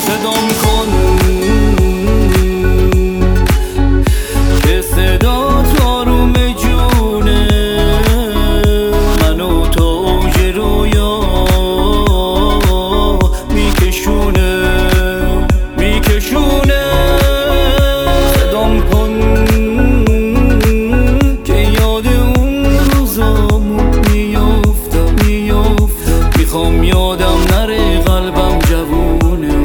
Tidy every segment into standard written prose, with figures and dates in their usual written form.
صدام کن که صدات آروم جونه منو تا اوج رویا میکشونه صدام کن که یاد اون روزامو میافتم میخوام یادم نره قلبم جوونه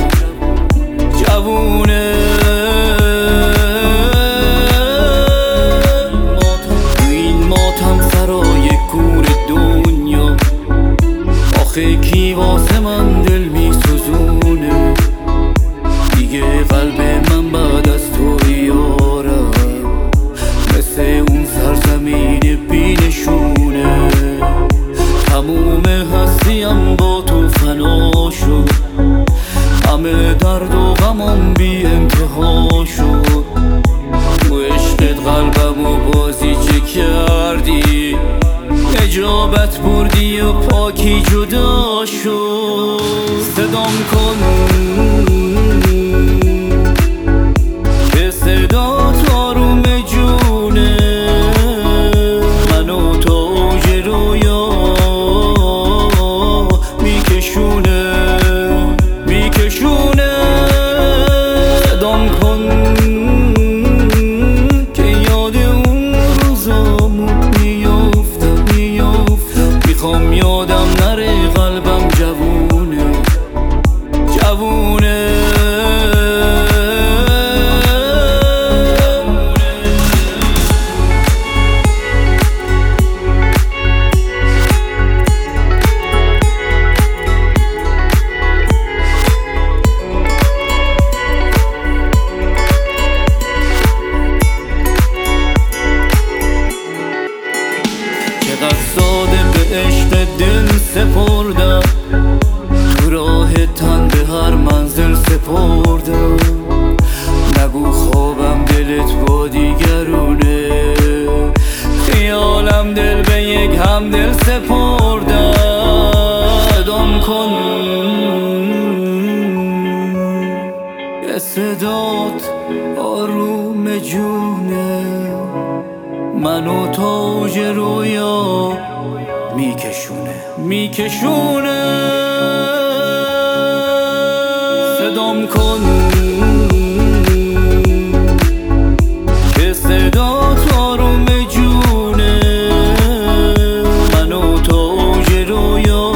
این ماتم سرای کور دنیا آخه کی واسه من دل میسوزونه دیگه قلب من بعد از تو یارم مثل اون سرزمین بینشونه تموم هستیم با تو فنا شد همه درد و غمم بی انتها شد تو عشقت قلبم و بازی چه کردی نجابت بردی و پاکی جدا شد صدام کن که صدات آروم جونه منو تا اوج رویا میکشونه صدام کن که یاد اون روزامو میافتم میخوام یادم نره قلبم جوونه چقدر ساده به عشق دل سپردم تو راه تن به هر منزل سپردم نگو خوابم دلت با دیگرونه خیالم دل به یک همدل سپردم صدام کن که صدات آروم جونه منو تا اوج رویا میکشونه صدام کن که صدات آروم جونه منو تا اوج رویا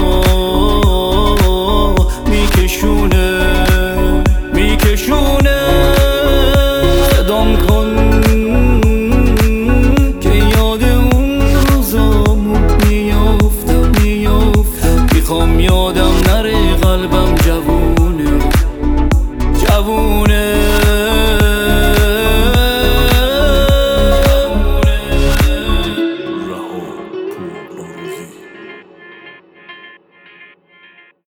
میکشونه صدام کن میخوام یادم نره قلبم جوونه